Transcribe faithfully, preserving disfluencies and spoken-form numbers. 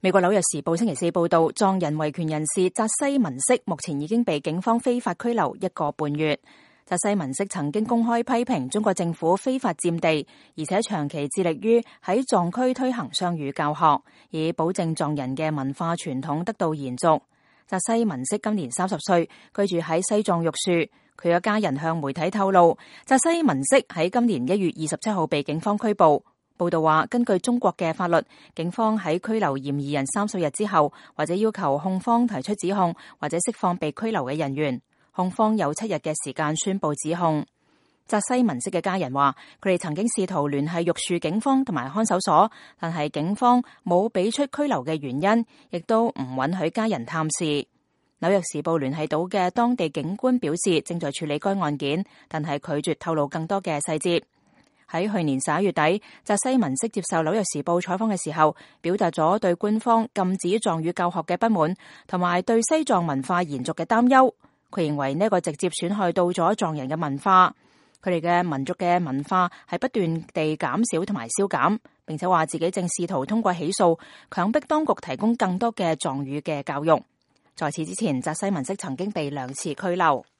美國紐約時報星期四報道，藏人維權人士扎西文色目前已經被警方非法拘留一個半月。扎西文色曾經公開批評中國政府非法佔地，而且長期致力於喺藏區推行雙語教學，以保證藏人嘅文化傳統得到延續。扎西文色今年三十歲，居住喺西藏玉樹。佢嘅家人向媒體透露，扎西文色喺今年一月二十七號被警方拘捕。報道話，根據中國嘅法律，警方喺拘留嫌疑人三十日之後，或者要求控方提出指控，或者釋放被拘留嘅人員。控方有七日嘅時間宣布指控。扎西文色嘅家人話，佢哋曾經試圖聯繫玉樹警方同埋看守所，但係警方冇俾出拘留嘅原因，亦都唔允許家人探視。紐約時報聯繫到嘅當地警官表示，正在處理該案件，但係拒絕透露更多嘅細節。喺去年十一月底，扎西文色接受紐約時報採訪嘅時候，表達咗對官方禁止藏語教學嘅不滿，同埋對西藏文化延續嘅擔憂。佢認為呢個直接損害到咗藏人嘅文化，佢哋嘅民族嘅文化係不斷地減少同埋消減，並且話自己正試圖通過起訴，強迫當局提供更多嘅藏語嘅教育。在此之前，扎西文色曾經被兩次拘留。